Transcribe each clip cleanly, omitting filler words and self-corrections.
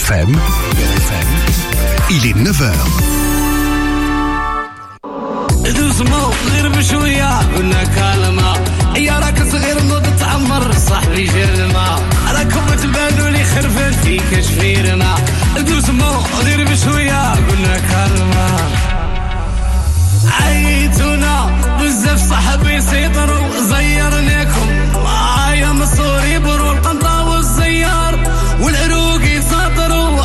FM, il est 9h. دوزمو غير بشوية قلنا كلمة يا راك صغير نوض تعمر صاحبي جلمة راكم تبانوا لي خرفان فيك شفيرنا دوزمو غير بشوية قلنا كلمة عيتونا بزاف صاحبي يسيطروا زيرناكم معايا مصوري برو القنطة والزيار والعروق يساطروا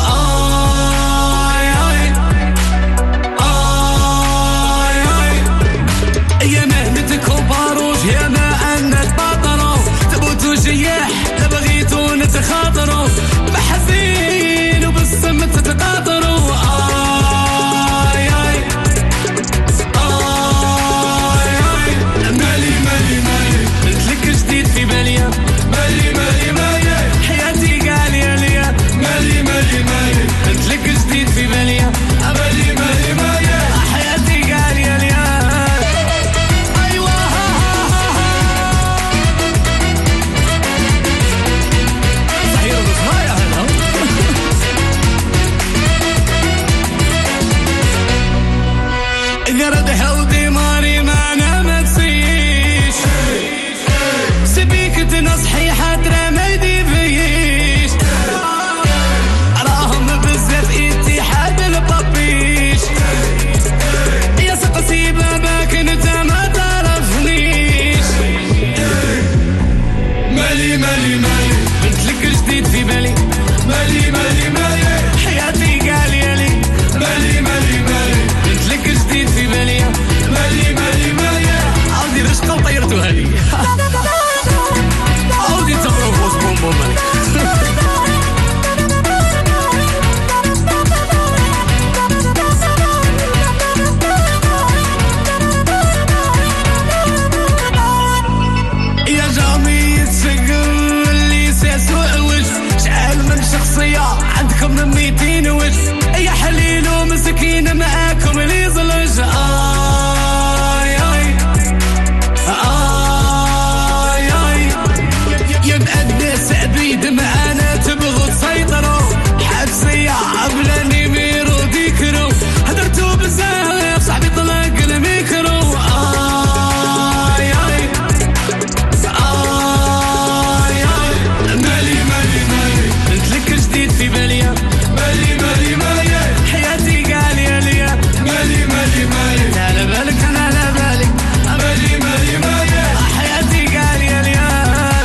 يا مهنتك وباروج يا ما أنا تباطروا تبوتوا جياح تبغيتوا نتخاطروا محزين وبالسم تتقاطروا مالي مالي مالي قلتلك جديد في باليا مالي مالي مالي حياتي قالية ليا مالي مالي مالي قلتلك جديد في باليا مالي مالي مالي حياتي قالية ليا قرد حوضي ماري ما أنا ما تسيش سبيك تنصحي حتى ما يدي فيش راهم بزاف اتحاد البابيش يا سقسي باباك انت ما تعرفنيش مالي مالي مالي قلتلك جديد في بالي مالي مالي مالي حياتي قالية لي مالي مالي مالي قلتلك جديد في بالي مالي مالي مالي عاودي رشقة وطيرتوها لي عاودي تمرو فوز بومبوم يا جامي يتسقل اللي ساسوء وجه شعال من شخصية عندكم 200 وجه يا حليل ومسكين معاكم اللي زلج يبقى الناس عبيد معانا تبغوا تسيطروا حبسية عبلاني ميرو ديكرو هدرتوا بزاف صاحبي طلق الميكرو مالي مالي مالي قلتلك جديد في باليا مالي مالي مالي حياتي قالية ليا مالي مالي مالي على بالك أنا على بالك مالي مالي مالي حياتي قالية ليا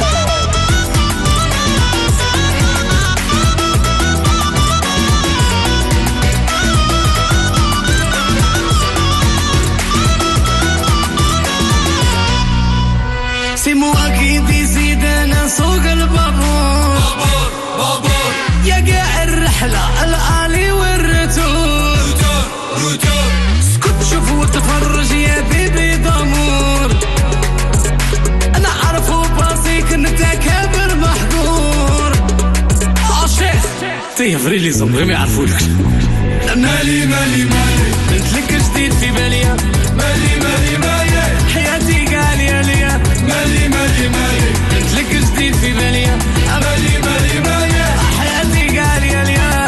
سمو أكيد يزيد أنا سوق البابور بابور يا قاع الرحلة الآلي والرتور روتور اسكت شوف وتفرج يا بيبي ضمور أنا أعرفه باسيك أنت كابر محظور عشيخ تيفري لي زمري ما يعرفولك مالي مالي مالي قلتلك جديد في باليا مالي مالي مالي حياتي قالية ليا مالي مالي مالي قلتلك جديد في باليا مالي مالي مالي حياتي قالية ليا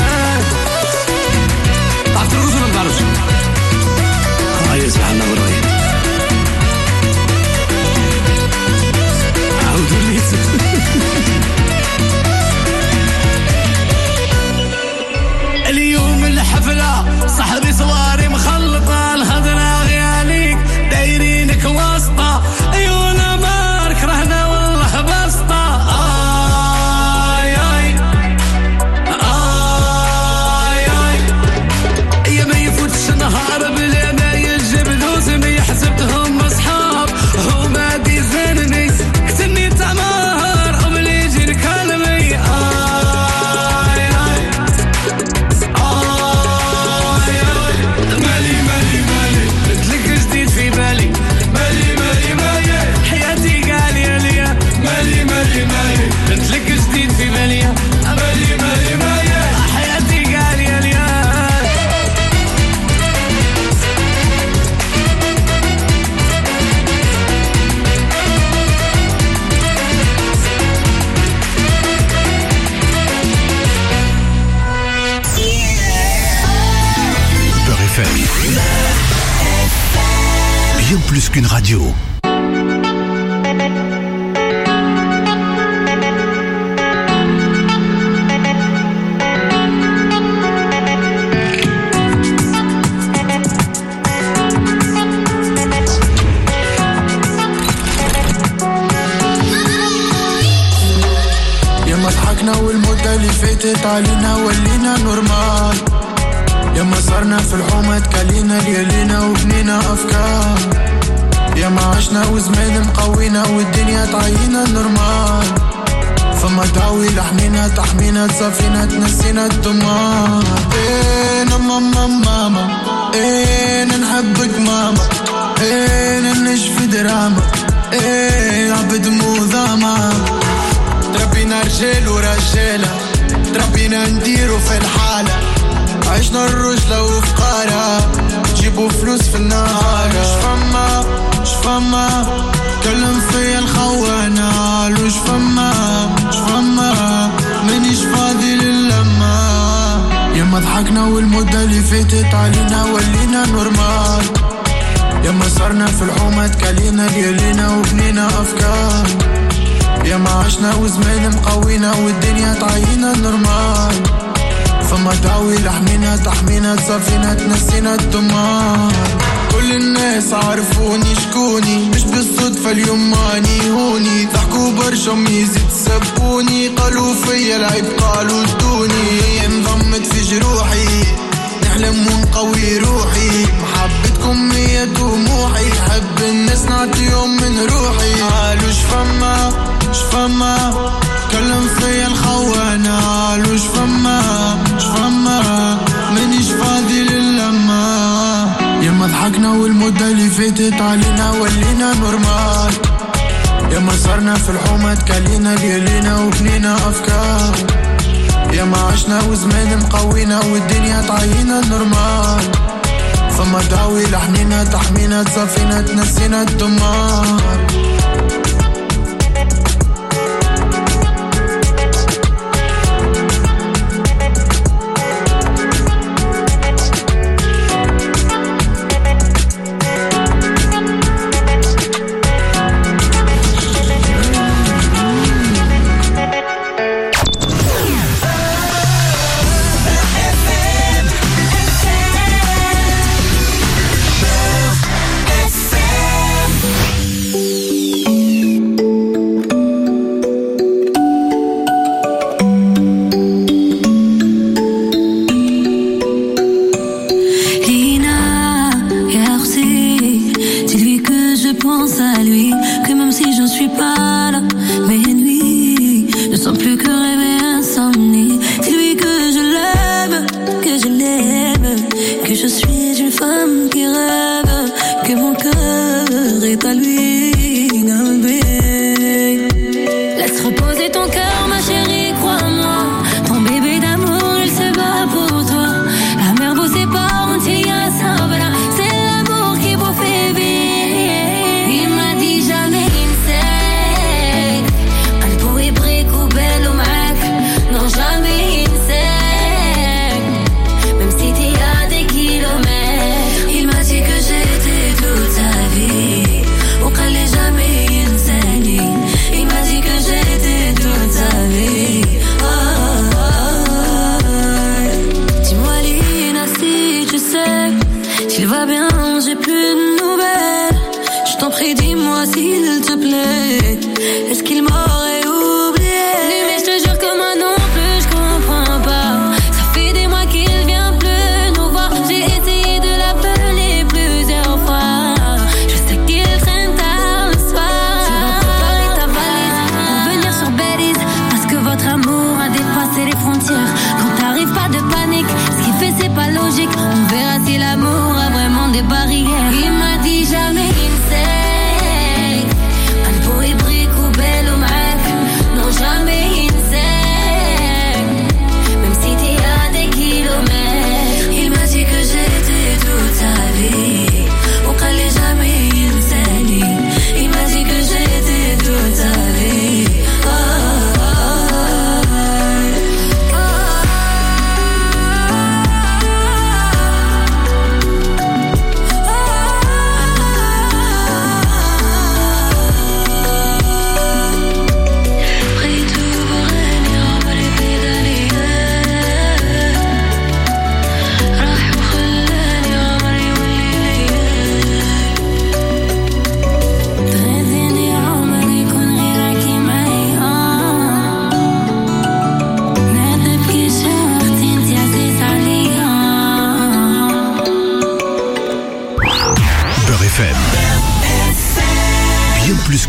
تعرف الرجل ما تعرفش هاي سبحان الله وراي عاودوا لي اليوم الحفلة صاحبي صواري مخلطة الخضرا غياليك دايرينك واسطة عيونا مارك رهنا والله بسطة qu'une radio. يا ما ضحكنا والمدة اللي فاتت علينا ولينا نورمال، يا ما صرنا في الحومة تكالينا ليالينا وبنينا أفكار، يا ما عشنا وزمان مقوينا والدنيا تعينا نورمال، فما دعوي لحنينا تحمينا تصافينا تنسينا الدمار. ايه ماما ماما ايه نحبك ماما ايه ننش في دراما ايه عبد موذاما. تربينا رجال ورجالة تربينا نديرو في الحالة، عشنا الرجلة وفقارة جيبوا فلوس في النهار. شفما كلم فيا الخوانة شفما مانيش فاضي للما. يا ما ضحكنا والمدة اللي فاتت علينا ولينا نورمال، يا ما صرنا في الحومة تكالينا ليالينا وبنينا أفكار، يا ما عشنا وزمان مقوينا والدنيا تعينا نورمال، فما دعوي لحنينا تحمينا تصافينا تنسينا الدمار. كل الناس عرفوني شكوني مش بالصدفة اليوم ماني هوني، ضحكوا برشا ميزي تسبوني قالوا فيا العيب قالوا ادوني. انضمت في جروحي نحلم ونقوي روحي، محبتكم هي طموحي، حب الناس نعطيهم من روحي. قالوا شفما كلم فيا الخوانة قالوا شفما مانيش فاضي للما. يا ما ضحكنا والمدة اللي فاتت علينا ولينا نورمال، يا ما صرنا في الحومة تكالينا ليالينا وبنينا أفكار، يا ما عشنا وزمان مقوينا والدنيا تعينا نورمال، فما دعوي لحنينا تحمينا تصافينا تنسينا الدمار.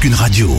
qu'une radio.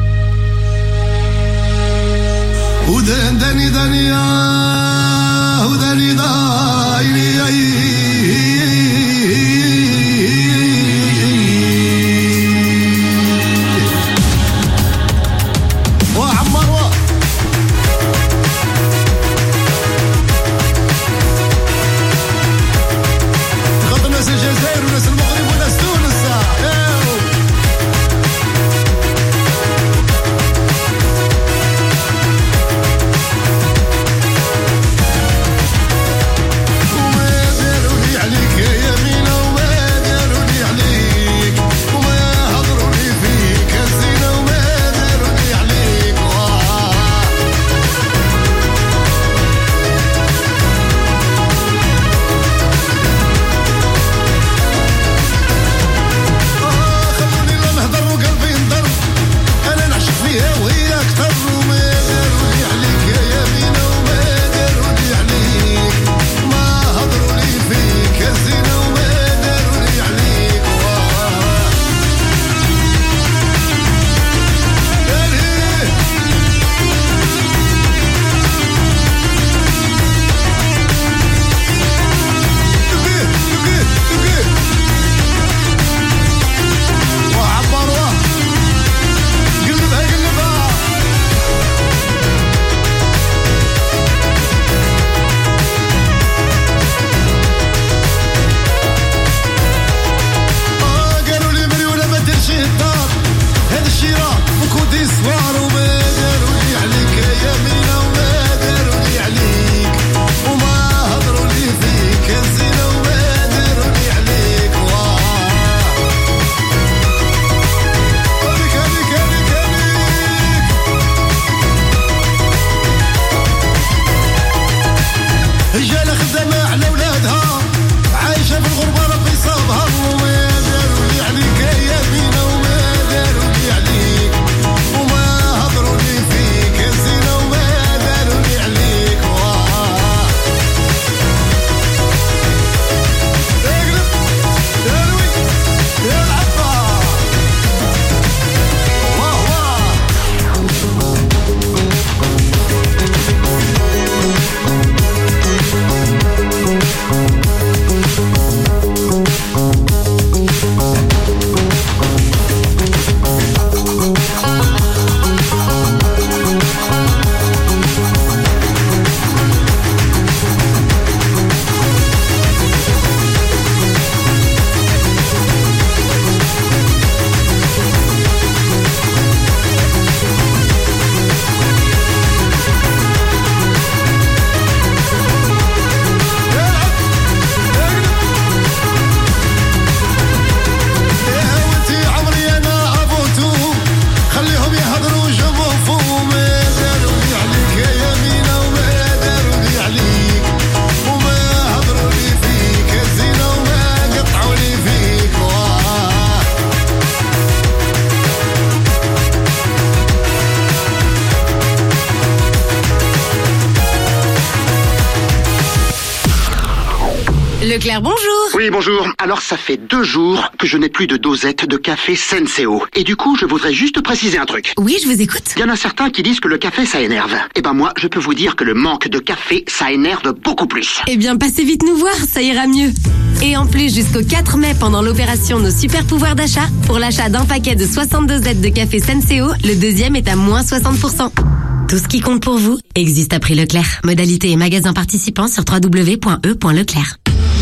Leclerc, bonjour. Oui, bonjour. Alors, ça fait 2 jours que je n'ai plus de dosette de café Senseo. Et du coup, je voudrais juste préciser un truc. Oui, je vous écoute. Il y en a certains qui disent que le café, ça énerve. Eh ben moi, je peux vous dire que le manque de café, ça énerve beaucoup plus. Eh bien, passez vite nous voir, ça ira mieux. Et en plus, jusqu'au 4 mai, pendant l'opération Nos Super Pouvoirs d'achat, pour l'achat d'un paquet de 62 dosettes de café Senseo, le deuxième est à moins 60%. Tout ce qui compte pour vous existe à prix Leclerc. Modalité et magasin participants sur www.e.leclerc.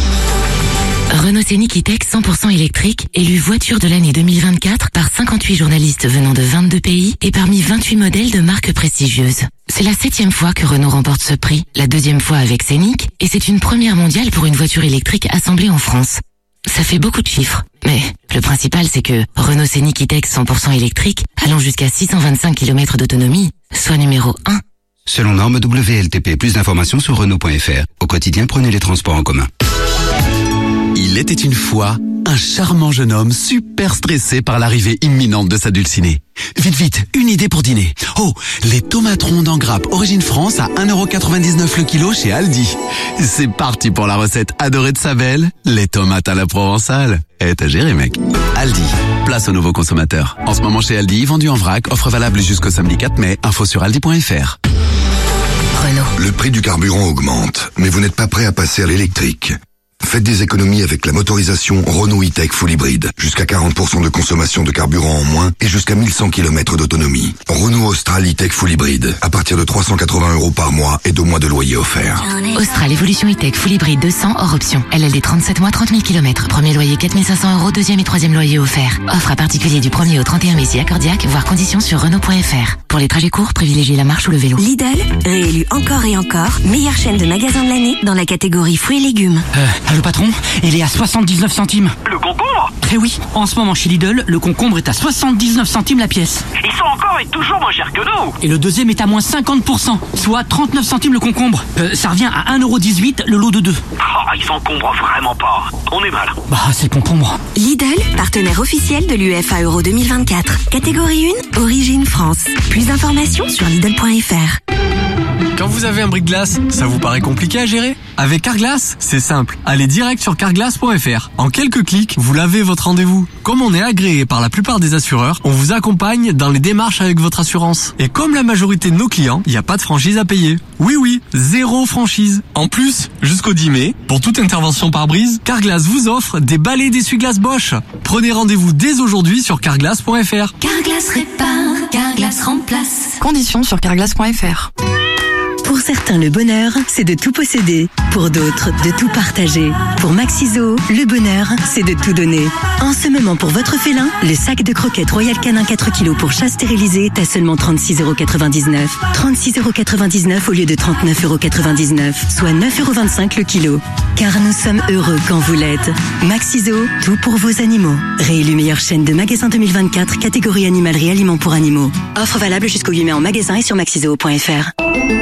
Renault Scénic E-Tech 100% électrique, élu voiture de l'année 2024 par 58 journalistes venant de 22 pays et parmi 28 modèles de marques prestigieuses. C'est la 7e fois que Renault remporte ce prix, la 2e fois avec Scénic, et c'est une première mondiale pour une voiture électrique assemblée en France. Ça fait beaucoup de chiffres, mais le principal c'est que Renault Scénic E-Tech 100% électrique, allant jusqu'à 625 km d'autonomie, soit numéro 1. Selon norme WLTP, plus d'informations sur Renault.fr. Au quotidien, prenez les transports en commun. Il était une fois un charmant jeune homme super stressé par l'arrivée imminente de sa dulcinée. Vite, vite, une idée pour dîner. Oh, les tomates rondes en grappe Origine France à 1,99€ le kilo chez Aldi. C'est parti pour la recette adorée de sa belle, les tomates à la provençale. Et t'as géré, mec. Aldi. place aux nouveaux consommateurs. En ce moment chez Aldi, vendu en vrac, offre valable jusqu'au samedi 4 mai. Info sur aldi.fr. Renault. Le prix du carburant augmente, mais vous n'êtes pas prêt à passer à l'électrique. Faites des économies avec la motorisation Renault E-Tech Full Hybrid. Jusqu'à 40% de consommation de carburant en moins et jusqu'à 1100 km d'autonomie. Renault Austral E-Tech Full Hybrid. À partir de 380 € par mois et 2 mois de loyer offert. Austral Evolution E-Tech Full Hybrid 200 hors option. LLD 37 mois, 30 000 km. Premier loyer 4 500 €, deuxième et troisième loyer offert. Offre à particulier du 1er au 31 mai si accordiaque, voire conditions sur Renault.fr. Pour les trajets courts, privilégiez la marche ou le vélo. Lidl, réélu encore et encore, meilleure chaîne de magasins de l'année dans la catégorie fruits et légumes. Le patron, il est à 79 centimes. Le concombre ? Eh oui, en ce moment chez Lidl, le concombre est à 79 centimes la pièce. Ils sont encore et toujours moins chers que nous. Et le deuxième est à moins 50%, soit 39 centimes le concombre. Ça revient à 1,18 € le lot de 2. Oh, ils s'encombrent vraiment pas. On est mal. Bah, c'est le concombre. Lidl, partenaire officiel de l'UEFA Euro 2024. Catégorie 1, origine France. Plus d'informations sur Lidl.fr. Quand vous avez un brise-glace, ça vous paraît compliqué à gérer ? Avec Carglass, c'est simple. Allez direct sur carglass.fr. En quelques clics, vous lavez votre rendez-vous. Comme on est agréé par la plupart des assureurs, on vous accompagne dans les démarches avec votre assurance. Et comme la majorité de nos clients, il n'y a pas de franchise à payer. Oui, 0 franchise. En plus, jusqu'au 10 mai, pour toute intervention par brise, Carglass vous offre des balais d'essuie-glace Bosch. Prenez rendez-vous dès aujourd'hui sur carglass.fr. Carglass répare, Carglass remplace. Conditions sur carglass.fr. Pour certains, le bonheur, c'est de tout posséder. Pour d'autres, de tout partager. Pour Maxiso, le bonheur, c'est de tout donner. En ce moment, pour votre félin, le sac de croquettes Royal Canin 4 kg pour chat stérilisé est à seulement 36,99 €. 36,99 € au lieu de 39,99 €, soit 9,25 € le kilo. Car nous sommes heureux quand vous l'êtes. Maxiso, tout pour vos animaux. Réélu meilleure chaîne de magasins 2024, catégorie animalerie aliments pour animaux. Offre valable jusqu'au 8 mai en magasin et sur maxiso.fr.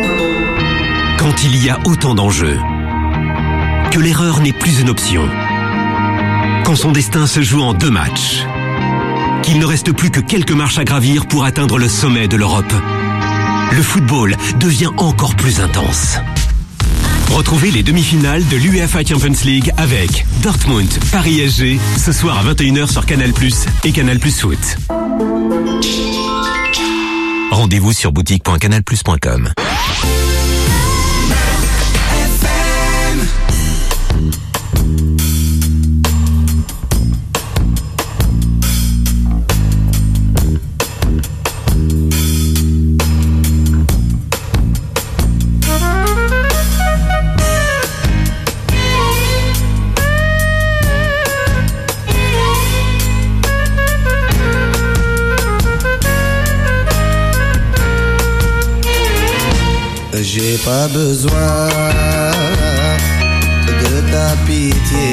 Quand il y a autant d'enjeux, que l'erreur n'est plus une option, quand son destin se joue en 2 matchs, qu'il ne reste plus que quelques marches à gravir pour atteindre le sommet de l'Europe, le football devient encore plus intense. Retrouvez les demi-finales de l'UEFA Champions League avec Dortmund, Paris SG, ce soir à 21 h sur Canal+ et Canal+ Foot. Rendez-vous sur boutique.canalplus.com. J'ai pas besoin de ta pitié.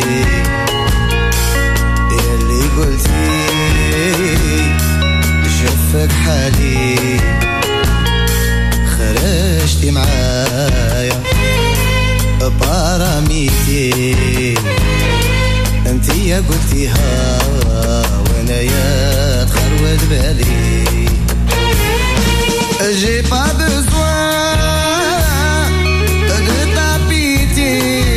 اللي قلتي شوفك حالي خرجتي معايا باراميتي انتي يا قلتيها وانا يا تخرود بالي. J'ai pas besoin de ta pitié.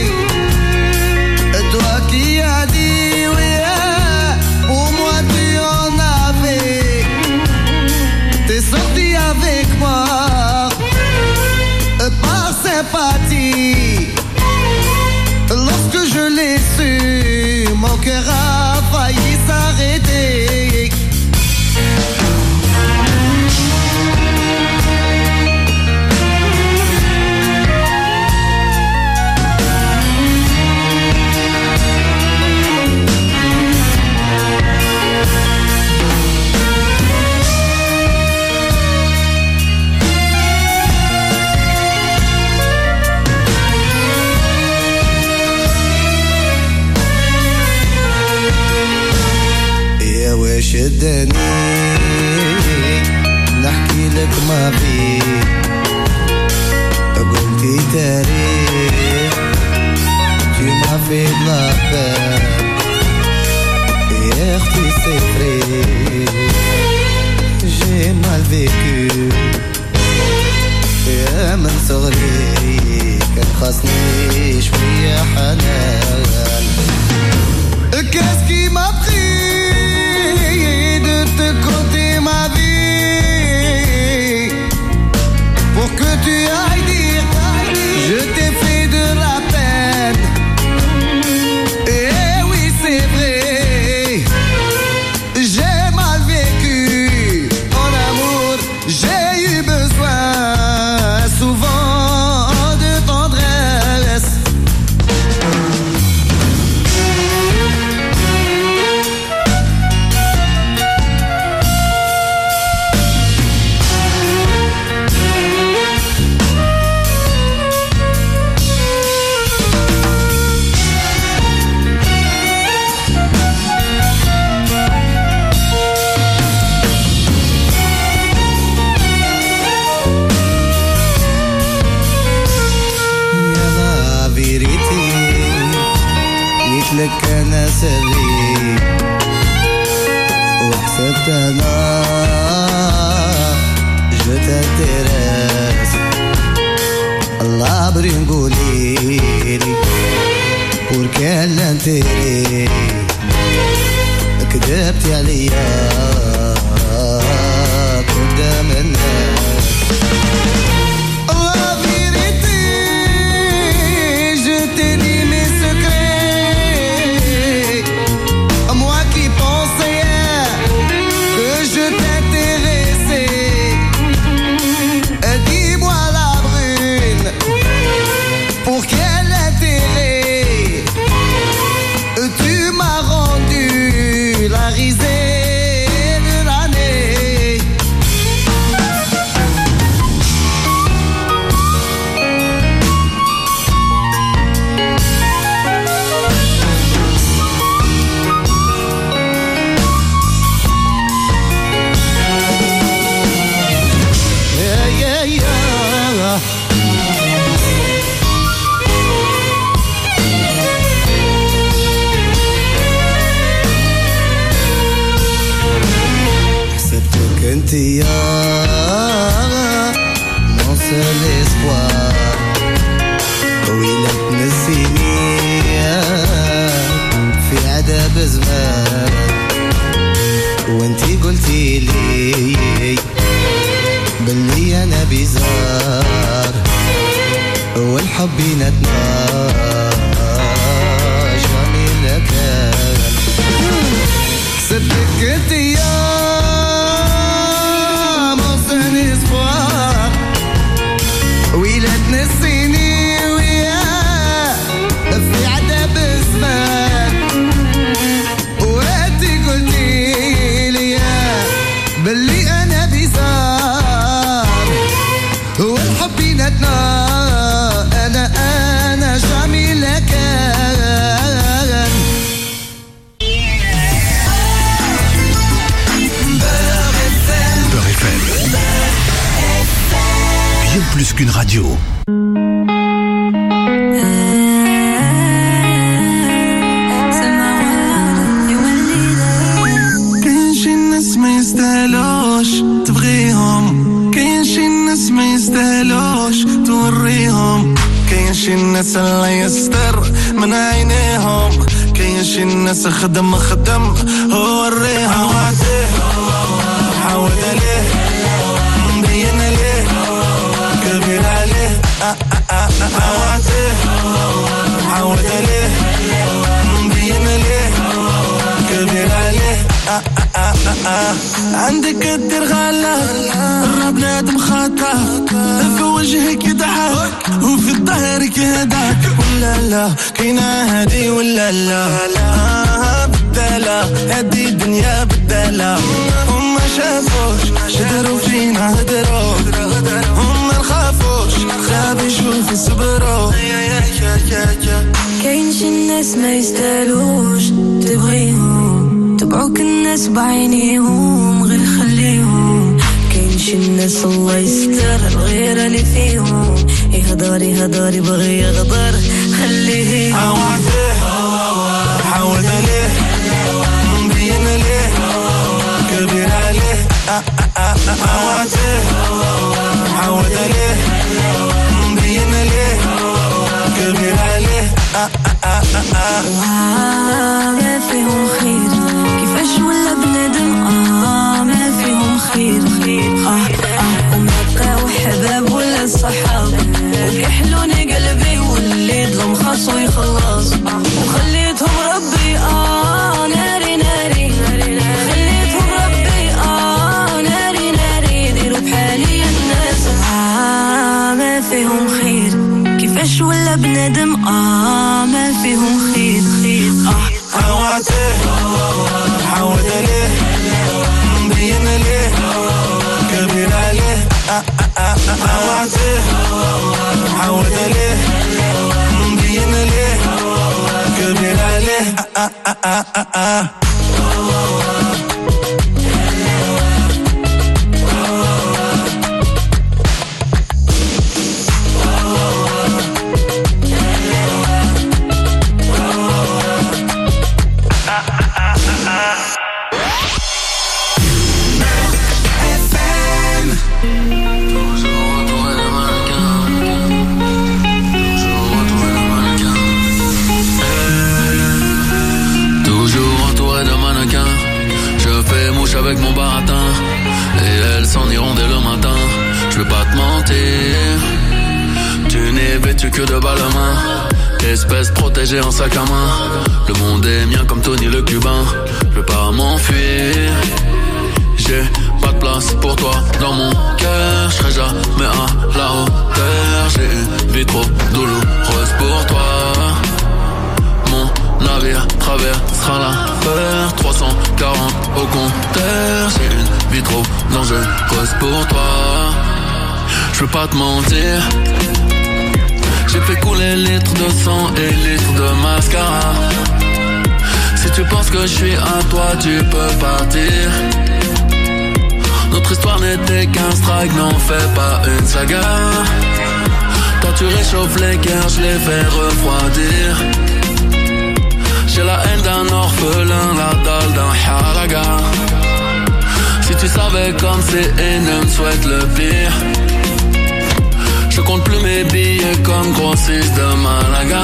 Toi qui as dit oui, pour moi tu en avais. T'es sorti avec moi par sympathie. Lorsque je l'ai su, mon cœur a failli s'arrêter. شدني نحكي لك ما في قلتي تاريخ tu m'as fait de la peine hier tu sais vrai j'ai mal vécu يا من صغري كان خاصني شوية حنان qu'est-ce qui m'a pris je t'intéresse. Allah bringouli, pour quel intérêt كذبتي عليا قدام الناس. La vérité, je t'ai dit mes secrets. Moi qui pensais que je t'intéressais. Dis-moi la brune, pour quel intérêt tu m'as rendu la risée de l'année. Yeah, yeah, yeah. انتي يا mon seul espoir. ويلا تنسيني في عذاب زمان. وانتي قلتي لي بلي انا بيزار والحب بيناتنا جميل كان. صدق انتي يا espoir. ويلا تنسيني وياه في عذاب الزمان. وانتي قلتي لي بلي انا بيزار والحب بيناتنا انا جميل كان. Bien plus qu'une radio. كاين شي ناس ما يستاهلوش تبغيهم، كاين شي ناس ما يستاهلوش توريهم، كاين شي ناس الله يستر من عينيهم، كاين شي ناس خدم وريهم. عاود عليه مبين عليه كبير عليه عاود عليه مبين عليه كبير عليه. عندك الدير غلا بنادم خطا في وجهك يضحك وفي ظهرك يهداك. ولا لا كاينه هادي ولا لا بدالة هادي الدنيا بدالة. هم ما شافوش هدروا فينا هدروا هم ما نخافوش غاب يشوفوا صبروا. كاين شي الناس ما يستاهلوش تبغيهم، تبعوك الناس بعينيهم غير خليهم. كاين شي الناس الله يستر الغيرة اللي فيهم، يهدر يبغي يغدر خليه. عاود عليه مبين عليه كبير عليه. عاود عليه مبين عليه كبير عليه. ما فيهم خير كيفاش ولا بنادم ما فيهم خير وما بقاو حباب ولا صحاب وكيحلوني قلبي واللي ظلم خاصو يخلص. وخليتهم ربي ناري خليتهم ربي ناري يديروا بحالي الناس. ما فيهم خير كيفاش ولا بنادم ما فيهم خير عاود عليه مبين عليه كبير عليه. عاود عليه مبين عليه كبير عليه. vêtu que de balles à main. Espèce protégée en sac à main. Le monde est mien comme Tony le Cubain. Je veux pas m'enfuir. J'ai pas de place pour toi dans mon cœur. Je serai jamais à la hauteur. J'ai une vie trop douloureuse pour toi. Mon navire traversera la peur. 340 au compteur. J'ai une vie trop dangereuse pour toi. Je veux pas te mentir. J'ai fait couler litres de sang et litres de mascara. Si tu penses que je suis à toi, tu peux partir. Notre histoire n'était qu'un strike, n'en fais pas une saga. Toi tu réchauffes les cœurs, je les fais refroidir. J'ai la haine d'un orphelin, la dalle d'un halaga. Si tu savais comme c'est énorme, souhaite le pire. Je compte plus mes billets comme grossiste de Malaga.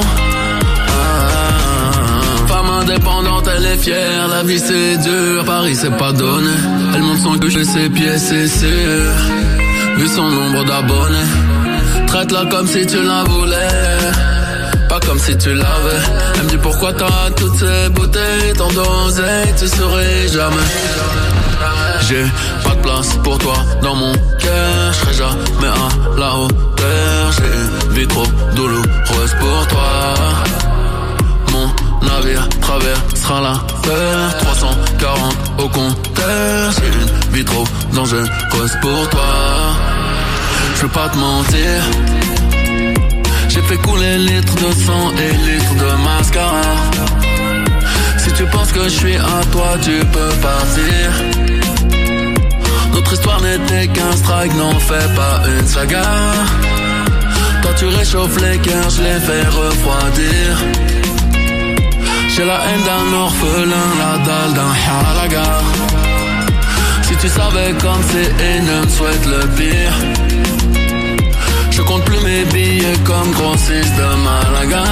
Femme indépendante, elle est fière. La vie c'est dur, Paris c'est pas donné. Elle monte son cul, ses pieds, c'est sûr. Vu son nombre d'abonnés, traite-la comme si tu la voulais, pas comme si tu l'avais. Elle me dit pourquoi t'as toutes ces bouteilles, tant d'oseille, tu saurais jamais. J'ai pas de place pour toi dans mon cœur. Je serai jamais à la hauteur. J'ai une vie trop douloureuse pour toi. Mon navire traversera la peur. 340 au compteur. J'ai une vie trop dangereuse pour toi. Je veux pas te mentir. J'ai fait couler litres de sang et litres de mascara. Si tu penses que je suis à toi, tu peux partir. Notre histoire n'était qu'un strike, n'en fais pas une saga. Toi tu réchauffes les cœurs, je les fais refroidir. J'ai la haine d'un orphelin, la dalle d'un halaga. Si tu savais comme c'est énorme, souhaite le pire. Je compte plus mes billets comme grossiste de Malaga.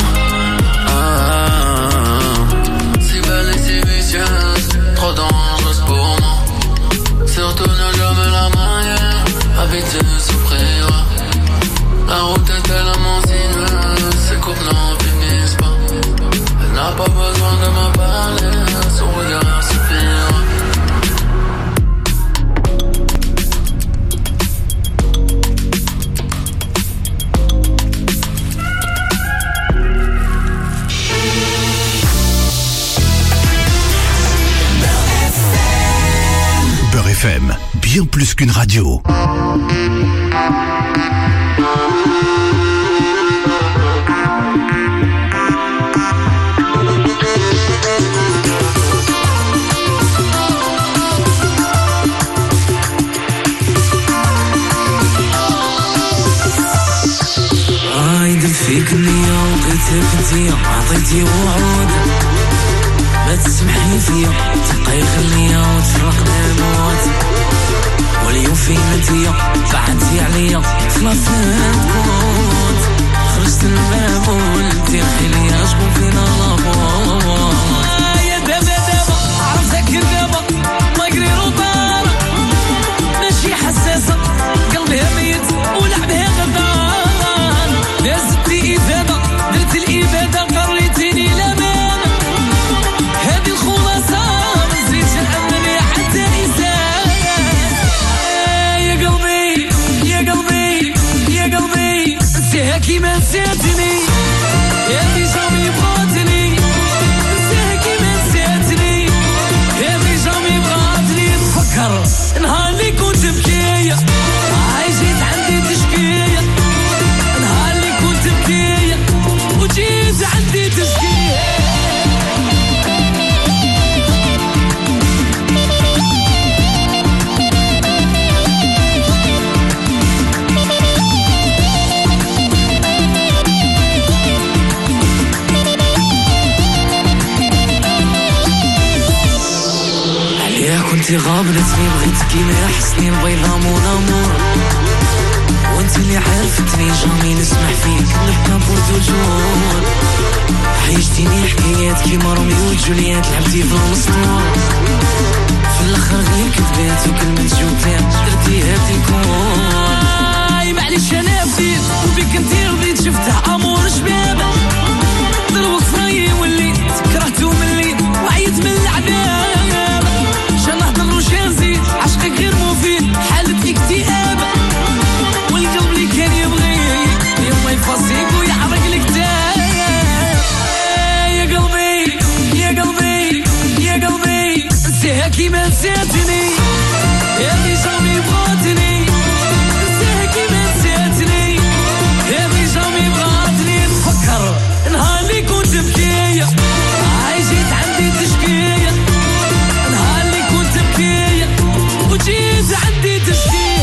Si belle et si vicieuse, trop dangereuse pour moi. Surtout ne jamais la manière, habitué de souffrir. La route est-elle sinueuse, ses coupes n'en finissent pas. Elle n'a pas besoin de me parler, son regard suffira. FM, bien plus qu'une radio. فيك النية وقيتك انتيا عطيتي وعود ما تسمحي فيا تبقى يخليا وتفرقنا الموت واليوم فين انتيا بعدتي عليا خلافات كنت خرجت الباب وانتي رحيليا شكون فينا لابور يا دابا عرفتك دابا ما قري روطار ماشي حساسة قلبها ميت ولعبها غدار دازتي إفادة درت الإبادة قريتيني لمان هذه الخلاصة مزيدش نأمن حتى إنسان يا قلبي يا قلبي يا قلبي نسيها كيما نسيتني يا اللي جامي بغاتني نسيها كيما نسيتني يا اللي جامي بغاتني نفكر نهار اللي كنت بكية جيت عندي تشكية نهار اللي كنت بكية وجيت عندي تشكية عليها كنتي غابلتني بغيتكي ما حسني البيضة مون امور وانت اللي عرفتني جامي نسمح فيك نبقى بوتوجور عيشتيني حكايات كيما روميو وجولييت لعبتي في المسطور في الاخر غير كذبات وكلمة جوتات درتيها تيكون معليش انا بديت وبيك انتي نسيتني يا اللي جامي بغاتني نسيها كيما نسيتني يا اللي جامي بغاتني نفكر نهار اللي كنت بكية عايشت عندي تشكية نهار اللي كنت بكية وجيت عندي تشكية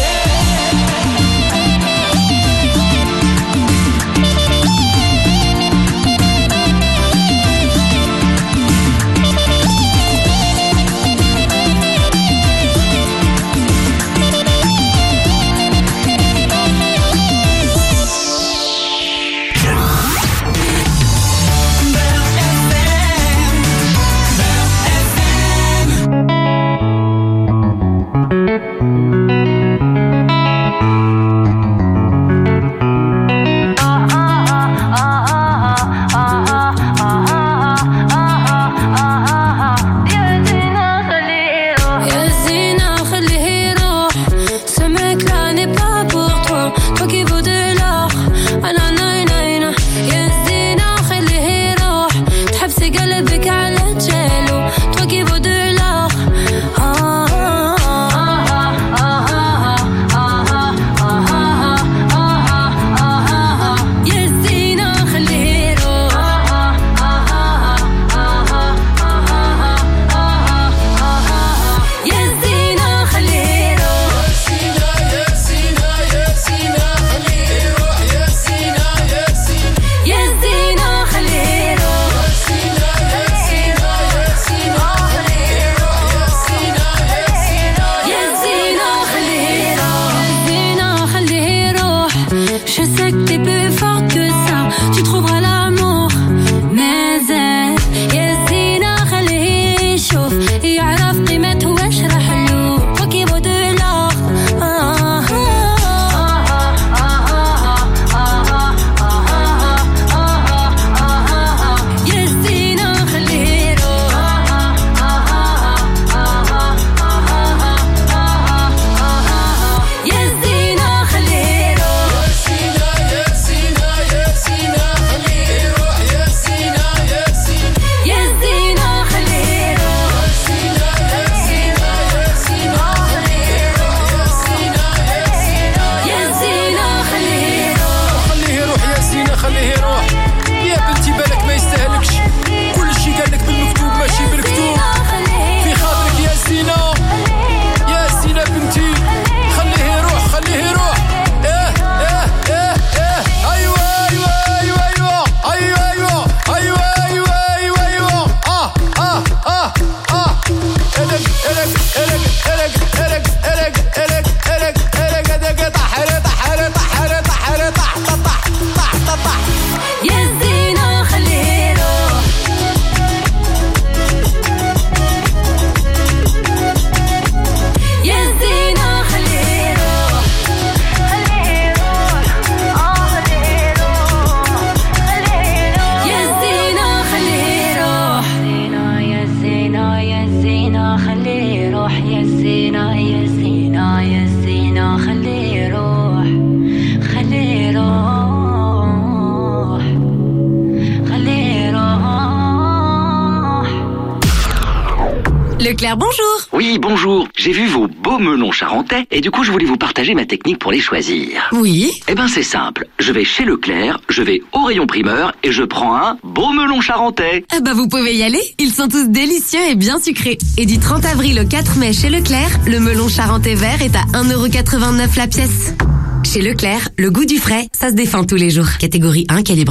Leclerc, bonjour. Oui, bonjour. J'ai vu vos beaux melons charentais et du coup, je voulais vous partager ma technique pour les choisir. Oui. Eh ben, c'est simple. Je vais chez Leclerc, je vais au rayon primeur et je prends un beau melon charentais. Ah bah, vous pouvez y aller. Ils sont tous délicieux et bien sucrés. Et du 30 avril au 4 mai chez Leclerc, le melon charentais vert est à 1,89 € la pièce. Chez Leclerc, le goût du frais, ça se défend tous les jours. Catégorie 1, calibre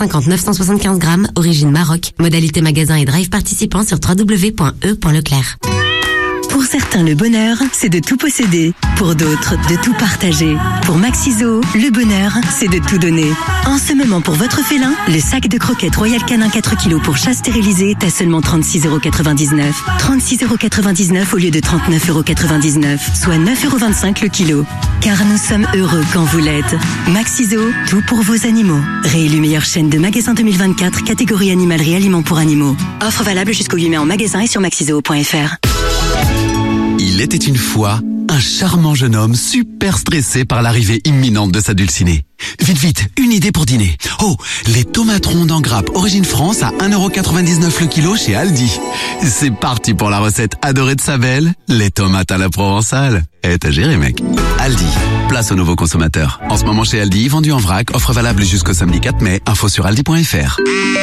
750-975 grammes, origine Maroc. Modalité magasin et drive participant sur www.e.leclerc. Pour certains, le bonheur, c'est de tout posséder. Pour d'autres, de tout partager. Pour Maxiso, le bonheur, c'est de tout donner. En ce moment, pour votre félin, le sac de croquettes Royal Canin 4 kg pour chat stérilisé est à seulement 36,99 €. 36,99 € au lieu de 39,99 €, soit 9,25 € le kilo. Car nous sommes heureux quand vous l'êtes. Maxiso, tout pour vos animaux. Réélu meilleure chaîne de magasins 2024, catégorie animalerie aliments pour animaux. Offre valable jusqu'au 8 mai en magasin et sur maxiso.fr. Il était une fois un charmant jeune homme super stressé par l'arrivée imminente de sa dulcinée. Vite, vite, une idée pour dîner. Oh, les tomates rondes en grappe Origine France à 1,99€ le kilo chez Aldi. C'est parti pour la recette adorée de sa belle, les tomates à la provençale. T'as géré, mec. Aldi, place aux nouveaux consommateurs. En ce moment chez Aldi, vendu en vrac, offre valable jusqu'au samedi 4 mai. Info sur aldi.fr.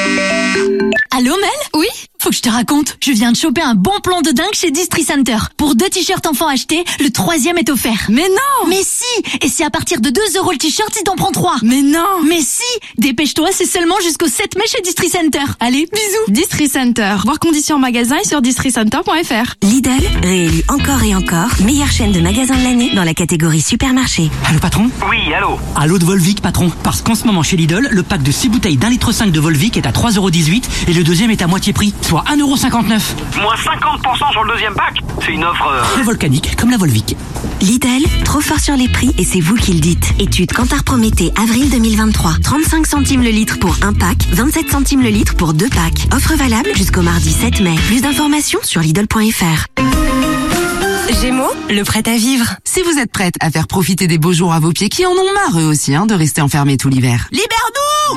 Allô Mel ? Oui ? Faut que je te raconte, je viens de choper un bon plan de dingue chez Distri Center. Pour 2 t-shirts enfants achetés, le 3e est offert. Mais non ! Mais si ! Et c'est à partir de 2€ le t-shirt si t'en prends 3. Mais non ! Mais si ! Dépêche-toi, c'est seulement jusqu'au 7 mai chez Distri Center. Allez, bisous ! Distri Center. Voir conditions en magasin et sur districenter.fr. Lidl, réélu encore et encore, meilleure chaîne de magasins de l'année dans la catégorie supermarché. Allô patron ? Oui, allô. Allô de Volvic patron. Parce qu'en ce moment chez Lidl, le pack de 6 bouteilles d'1,5 litre de Volvic est à 3,18€ et le deuxième est à moitié prix, soit 1,59€. Moins 50% sur le deuxième pack. C'est une offre... volcanique, comme la Volvic. Lidl, trop fort sur les prix et c'est vous qui le dites. Étude Kantar Prométhée, avril 2023. 35 centimes le litre pour un pack, 27 centimes le litre pour 2 packs. Offre valable jusqu'au mardi 7 mai. Plus d'informations sur Lidl.fr. Gémeaux, le prêt à vivre. Si vous êtes prête à faire profiter des beaux jours à vos pieds qui en ont marre eux aussi de rester enfermés tout l'hiver. Libère-nous !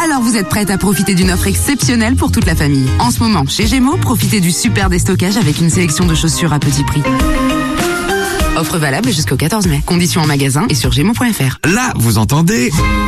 Alors vous êtes prête à profiter d'une offre exceptionnelle pour toute la famille. En ce moment, chez Gémeaux, profitez du super déstockage avec une sélection de chaussures à petit prix. Offre valable jusqu'au 14 mai. Conditions en magasin et sur gémeaux.fr. Là, vous entendez ?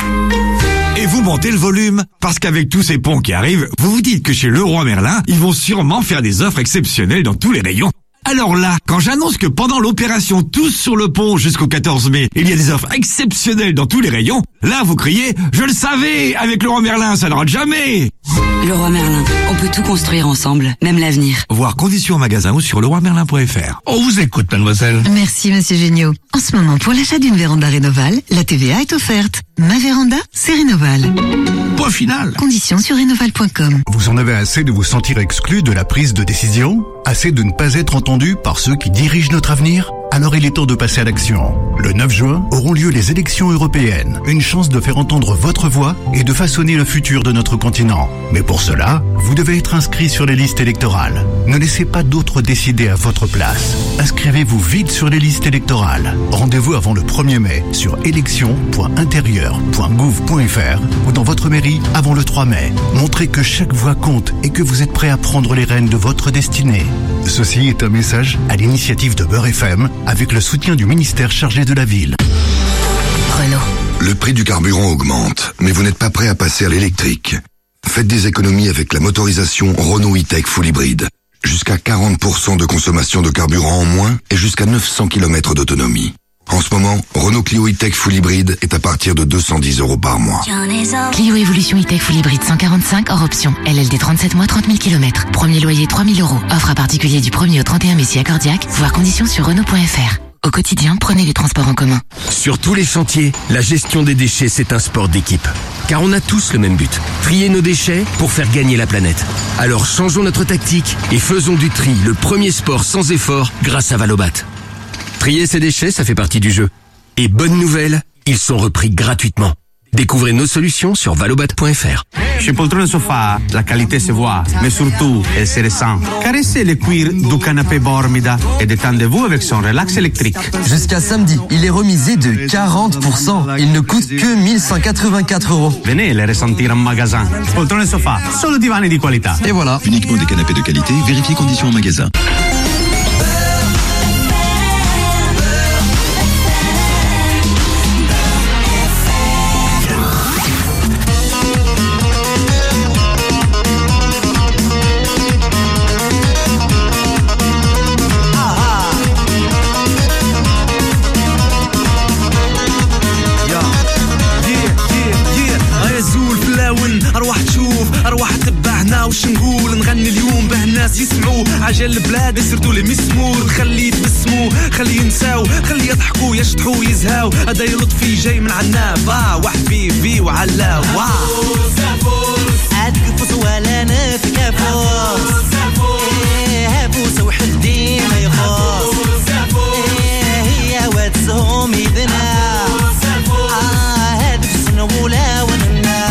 Et vous montez le volume, parce qu'avec tous ces ponts qui arrivent, vous vous dites que chez Leroy Merlin, ils vont sûrement faire des offres exceptionnelles dans tous les rayons. Alors là, quand j'annonce que pendant l'opération Tous sur le pont jusqu'au 14 mai, il y a des offres exceptionnelles dans tous les rayons, là vous criez « Je le savais, avec Leroy Merlin, ça ne rate jamais !» Leroy Merlin, on peut tout construire ensemble, même l'avenir. Voir conditions en magasin ou sur leroymerlin.fr. On vous écoute, mademoiselle. Merci, monsieur Géniaux. En ce moment, pour l'achat d'une véranda Rénoval, la TVA est offerte. Ma véranda, c'est Rénoval. Point final. Conditions sur rénoval.com. Vous en avez assez de vous sentir exclu de la prise de décision ? Assez de ne pas être entendu par ceux qui dirigent notre avenir ? Alors il est temps de passer à l'action. Le 9 juin auront lieu les élections européennes. Une chance de faire entendre votre voix et de façonner le futur de notre continent. Mais pour cela, vous devez être inscrit sur les listes électorales. Ne laissez pas d'autres décider à votre place. Inscrivez-vous vite sur les listes électorales. Rendez-vous avant le 1er mai sur élections.intérieur.gouv.fr ou dans votre mairie avant le 3 mai. Montrez que chaque voix compte et que vous êtes prêt à prendre les rênes de votre destinée. Ceci est un message à l'initiative de Beurre FM avec le soutien du ministère chargé de la ville. Renault. Le prix du carburant augmente, mais vous n'êtes pas prêt à passer à l'électrique. Faites des économies avec la motorisation Renault E-Tech Full Hybrid. Jusqu'à 40% de consommation de carburant en moins et jusqu'à 900 km d'autonomie. En ce moment, Renault Clio E-Tech Full Hybrid est à partir de 210€ par mois. Clio Evolution E-Tech Full Hybrid 145 hors option. LLD 37 mois, 30 000 km. Premier loyer 3 000 €. Offre à particulier du 1er au 31 mai si accordiaque. Voir conditions sur Renault.fr. Au quotidien, prenez les transports en commun. Sur tous les chantiers, la gestion des déchets, c'est un sport d'équipe. Car on a tous le même but, trier nos déchets pour faire gagner la planète. Alors changeons notre tactique et faisons du tri le premier sport sans effort grâce à Valobat. Trier ses déchets, ça fait partie du jeu. Et bonne nouvelle, ils sont repris gratuitement. Découvrez nos solutions sur valobat.fr. Chez Poltrone Sofa, la qualité se voit, mais surtout, elle se ressent. Caressez le cuir du canapé Bormida et détendez-vous avec son relax électrique. Jusqu'à samedi, il est remisé de 40%. Il ne coûte que 1184 €. Venez les ressentir en magasin. Poltrone Sofa, solo divani di qualità. Et voilà. Uniquement des canapés de qualité, vérifiez conditions en magasin. وش نقول نغني اليوم به الناس يسمعوا عجل البلاد سيرتو لي مسمور نخلي يتبسموا خلي ينساو خلي يضحكوا يشطحوا يزهاو هذا لطفي جاي من عناب وحبيبي وعلاو عاد قفص ولا نافك فوس هابوس وحدي ما يخوص هي واتزهم يبنا هاد في سنولا وننا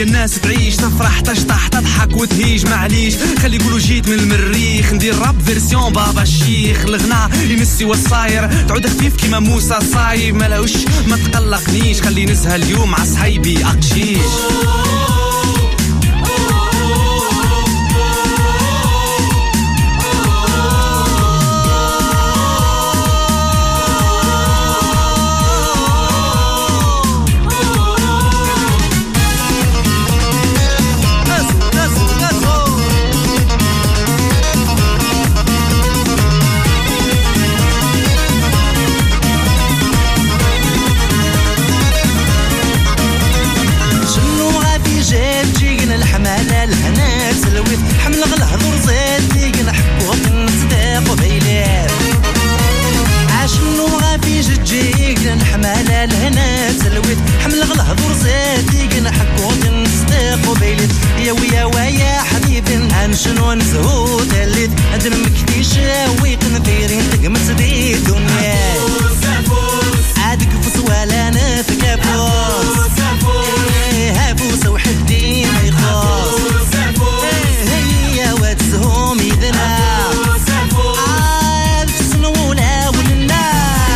الناس تعيش تفرح تشطح تضحك وتهيج معليش خلي يقولوا جيت من المريخ ندير راب فيرسيون بابا الشيخ الغناء ينسي والصاير تعود خفيف كيما موسى صايب ملاوش ما تقلقنيش خلي نزهى اليوم مع صحيبي أقشيش شنو نزهو تلت ادرم كتي شاوي تنثيرين تقمت دي الدنيا عادك فوس ولا نفك فوس هافوس وحدي ما يخاص هي واتزهم يدنا عارف سنو ولا ولنا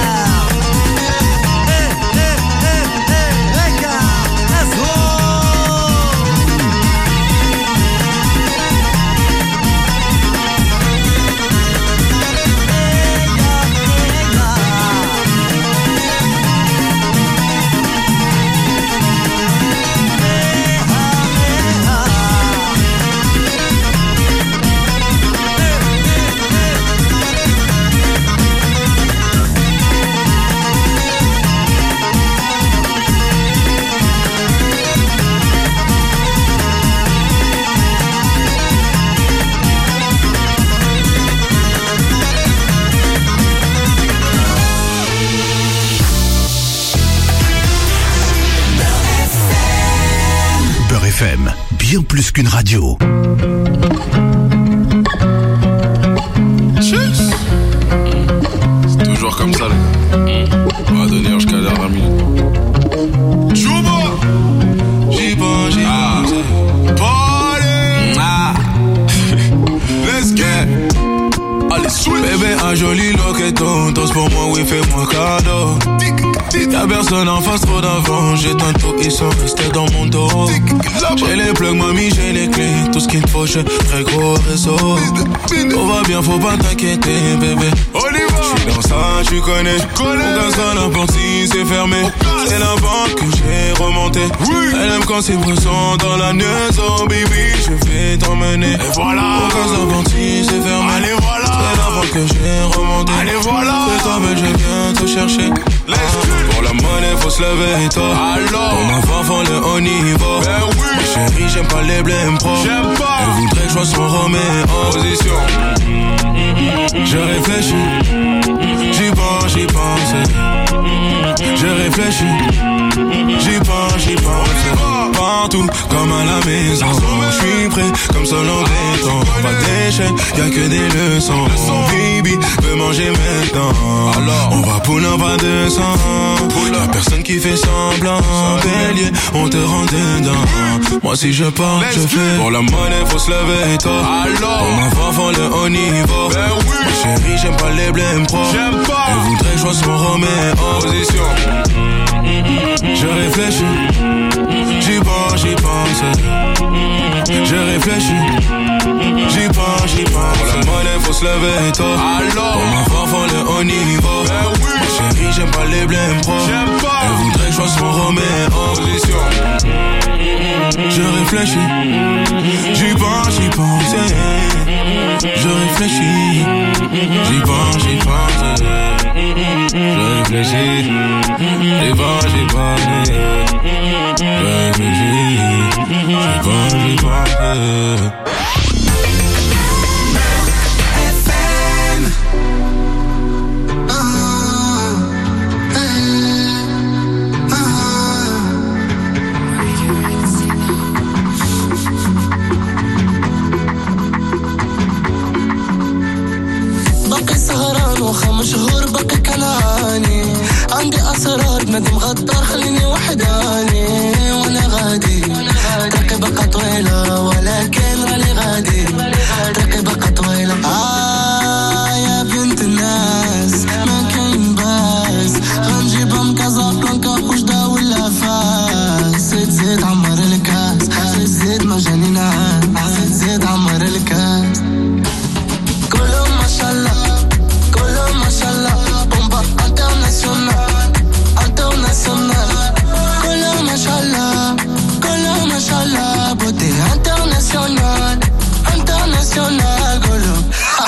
هكا نزهو FM, bien plus qu'une radio. C'est toujours comme ça, là. On va donner jusqu'à la dernière minute. Chouba! J'y pense, j'y pense. Party! Let's get! Allez, switch! Bébé, un joli loqueton. Danse pour moi, oui, fais-moi cadeau. Y'a personne en face, trop d'avant. J'ai tantôt, ils sont restés dans mon dos. J'ai les plugs, mamie, j'ai les clés. Tout ce qu'il faut, j'ai très gros réseau. Tout va bien, faut pas t'inquiéter, bébé. J'suis dans ça, tu connais. On cassera la porte si c'est fermé. C'est la vente que j'ai remontée. Elle aime quand c'est brûlant dans la neige. Oh baby, je vais t'emmener. Et voilà. On casse la porte si c'est fermé. Allez voilà. C'est la vente que j'ai remontée. Allez voilà. C'est toi, mais je viens te chercher. Pour la monnaie, faut se lever tôt. Pour ma femme, le haut niveau. Ben oui. Ma chérie, j'aime pas les blèmes pro. J'aime pas. Elle voudrait que je sois son Roméo. Position. Je réfléchis. J'y pense. Je réfléchis. J'y pense. Partout, comme à la maison. J'suis prêt, comme seul en béton. Pas d'échec, y'a que des leçons. Baby, veut manger maintenant. Alors, on va pull up à 200. Y'a personne qui fait semblant. Bélier, on te rend dedans. Moi si je pars, je fais. Pour la monnaie, faut se lever tôt. Alors, pour ma femme, le haut niveau. Ben oui. Ma chérie, j'aime pas les blèmes pro. J'aime pas. Elle voudrait que je sois son Roméo. Position. Je réfléchis. J'y pense. Je réfléchis. J'y pense. Pour la monnaie, faut se lever tôt. Alors, pour ma femme, le haut niveau. Ben oui. Ma chérie, j'aime pas les blèmes pro. J'aime pas. Elle voudrait que je sois son Roméo. Position. Je réfléchis. J'y pense. Je réfléchis. J'y pense. Je réfléchis. J'y pense. Je réfléchis. J'y pense. باقي سهران وخا مشهور بقى كنعاني عندي أسرار ندم غدار خليني وحداني وأنا غادي طريقي بقى طويلة ولكن راني غادي طريقي بقى طويلة يا بنت الناس ما كاين باس غنجيبهم كازابلانكا وجدة ولا فاس زيد عمر الكاس زيد مجانينا زيد عمر الكاس كلهم ما شاء الله كلهم ما شاء الله بومبا انترناسيونال انترناسيونال كلهم ما شاء الله كلهم ما شاء الله بوتي انترناسيونال انترناسيونال كلهم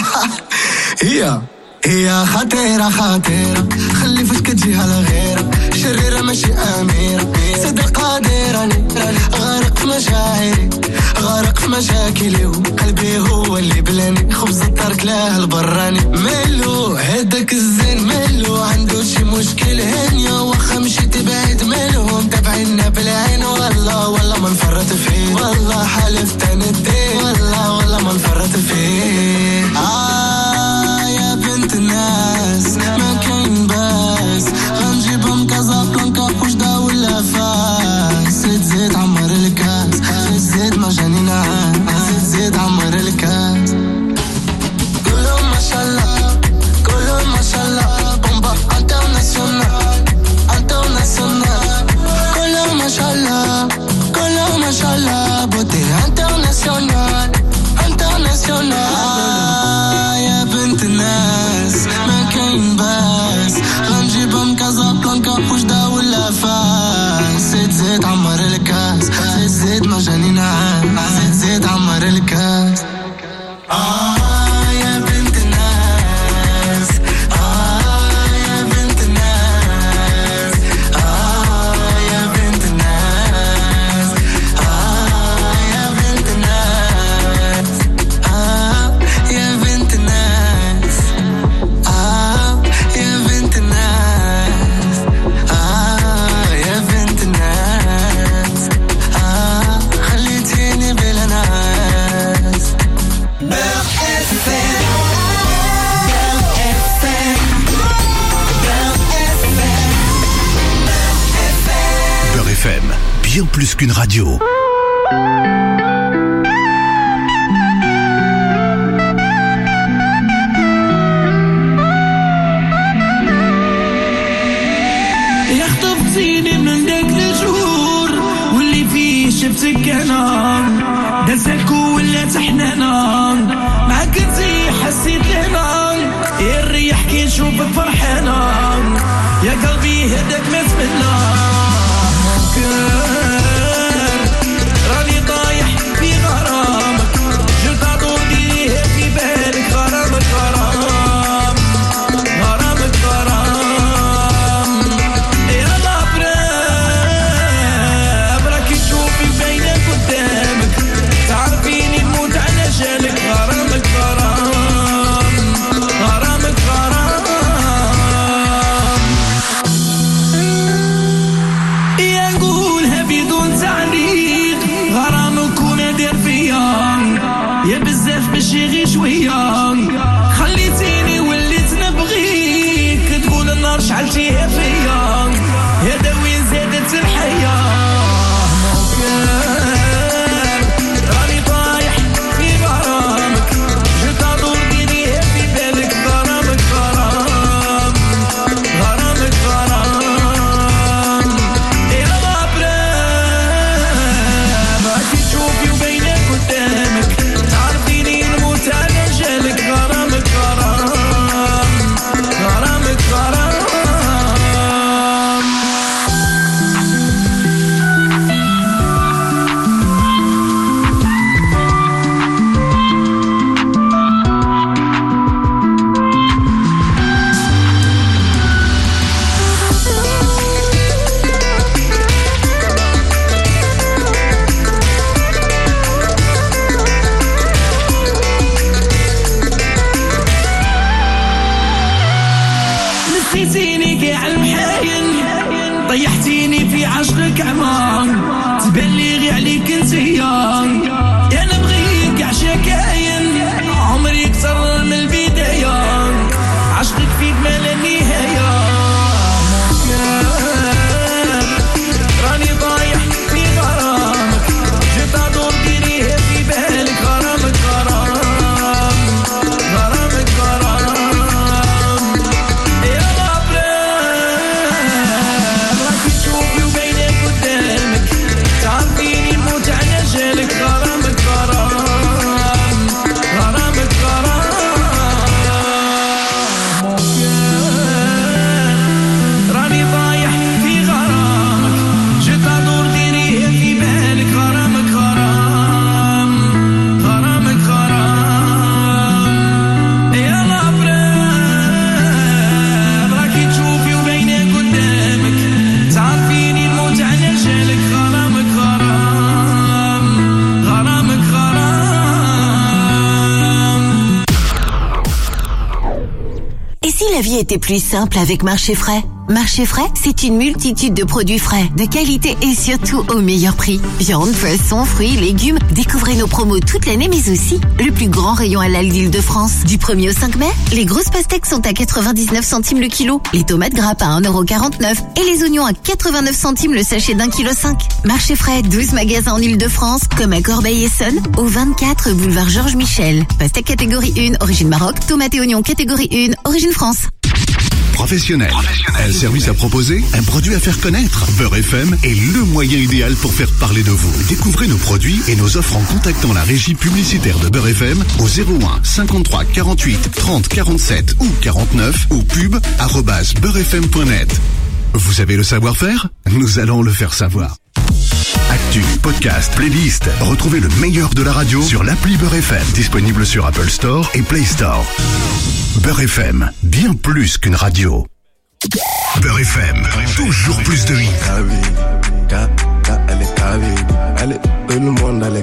هي خطيرة خطيرة خلي فاش كتجيها لغيرة شريرة ماشي أميرة سيدة قادرة غارق في مشاعري غارق في مشاكلي وقلبي هو اللي بلاني خبز الطرق له البراني ملو هداك الزين ملو عنده شي مشكل هنيا واخا مشيت بعيد منهم تابعينا بالعين والله ما نفرط فيه والله حلفت ندي والله ما نفرط فيه يا بنت الناس ما كاين باس غنجيبهم كازابلانكا وجدة ولا فاس زيد عمر الكاس زيد مجانينا زيد عمر الكاس كلهم ما شاء الله كلهم ما شاء الله بومبا انترناسيونال انترناسيونال كلهم ما شاء الله كلهم ما شاء الله بوتي انترناسيونال انترناسيونال يا بنت الناس ما كاين باس غنجيبهم كازابلانكا وجدة ولا فاس زيد عمر الكاس زيد مجانينا زيد عمر الكاس يا بنت الناس يا بنت الناس يا بنت الناس يا بنت الناس يا بنت الناس يا بنت الناس يا بنت الناس خليتيني بلا ناس Beurre FM, bien plus qu'une radio. يا خطفتيني من داك الجهور واللي فيه شفتك انا دازك ولا تحنانا معاك انتي حسيت لنا يا الريح كي نشوفك فرحانة يا قلبي هداك ما تمنى راني طايح في غرامك جرت عطور ديريها في بالك غرامك غرام غرامك غرام يا الأبراب راكي تشوفي باينة قدامك تعرفيني نموت على جالك غرامك غرام غرامك غرام يا نقولها بدون تعليق غرامك ونادر فيا يا بزاف ماشي غير شوية خليتيني وليت نبغيك تقول النار شعلتيها فيا يا دوين زادت الحياة راني طايح في غرامك جيت ادور ديريها في بالك غرامك غرام غرامك غرام يا الأبراب راكي تشوفي وباينة قدامك تعرفيني نموت على جالك غرامك غرام غرامك غرام نسيتيني كاع المحاين طيحتيني في عشقك عمان تبان لي غير عليك انتيا يا نبغيك عشاك عاين عمري كتر من البداية عشقك فيك ما si la vie était plus simple avec Marché Frais? Marché Frais, c'est une multitude de produits frais, de qualité et surtout au meilleur prix. Viande, poisson, fruits, légumes. Découvrez nos promos toute l'année, mais aussi le plus grand rayon halal d'Île-de-France. Du 1er au 5 mai, les grosses pastèques sont à 99 centimes le kilo, les tomates grappes à 1,49€ et les oignons à 89 centimes le sachet d'1,5 kg. Marché Frais, 12 magasins en Île-de-France, comme à Corbeil-Essonnes, au 24 boulevard Georges Michel. Pastèque catégorie 1, origine Maroc, tomates et oignons catégorie 1, origine France. Professionnel. Un service à proposer, un produit à faire connaître. Beurre FM est le moyen idéal pour faire parler de vous. Découvrez nos produits et nos offres en contactant la régie publicitaire de Beurre FM au 01 53 48 30 47 ou 49 ou pub@beurrefm.net. Vous avez le savoir-faire? Nous allons le faire savoir. Actu, podcast, playlist. Retrouvez le meilleur de la radio sur l'appli Beurre FM, disponible sur Apple Store et Play Store. Beurre FM, bien plus qu'une radio. Beurre FM, toujours plus de hits. Tout le monde a les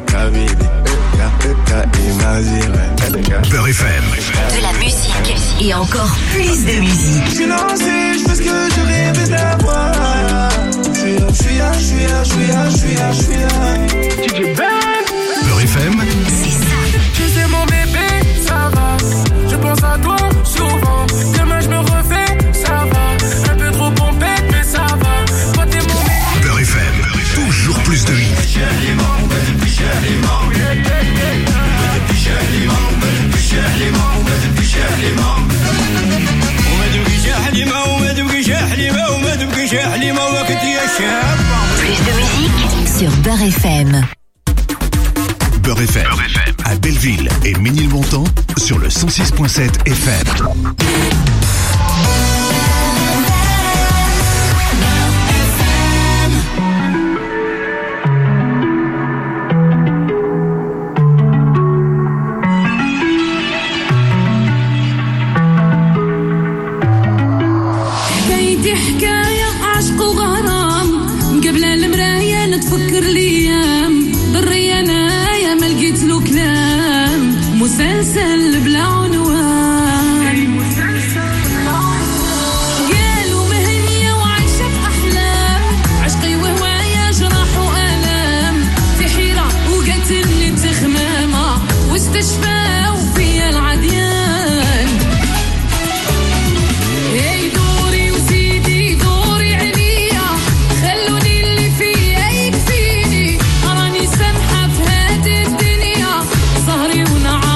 Beurre FM. De la musique et encore plus de musique. Je suis lancé, je fais ce que je rêvais d'avoir. Je suis là. Beurre FM. C'est ça. Tu sais mon bébé, ça va. Je pense à toi souvent. Demain je me refais, ça va. Un peu trop pompette, mais ça va. Toi t'es mon bébé. Beurre FM, toujours plus de hits. Plus de musique sur Beurre FM. Beurre FM, à Belleville et Ménilmontant sur le 106.7 FM. مسلسل بلا عنوان قالوا مهنية وعايشة بأحلام عشقي وهواية جراح وآلام في حيرة وقتلني بتخمامة واستشفى وفيا العديان اي دوري وزيدي دوري عليا خلوني اللي فيا يكفيني راني سامحة في هذه الدنيا ظهري ونعم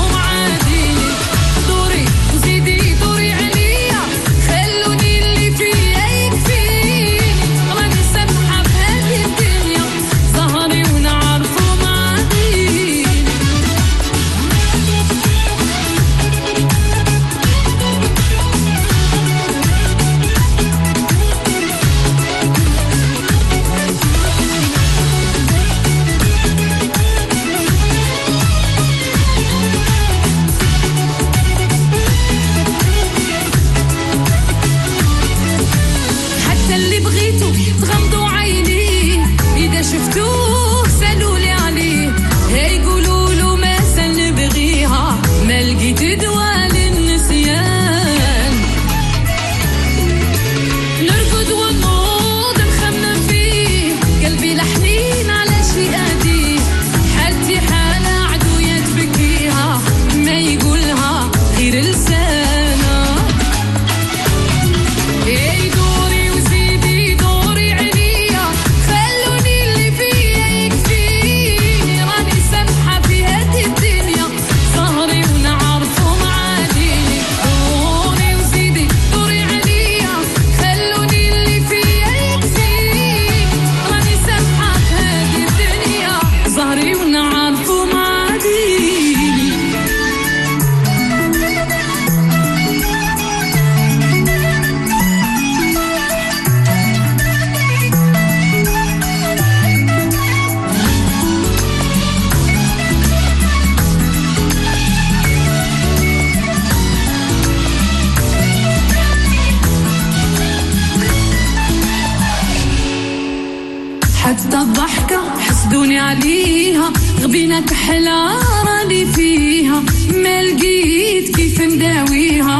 حتى الضحكة حسدوني عليها غبينا كحلة راني فيها ما لقيت كيف نداويها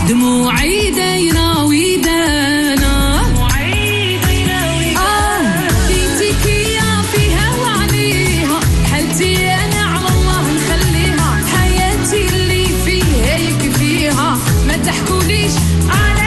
دموعي دايرة ويدانا بيتك يا فيها وعليها حالتي أنا على الله نخليها حياتي اللي فيها يكفيها ما تحكوليش على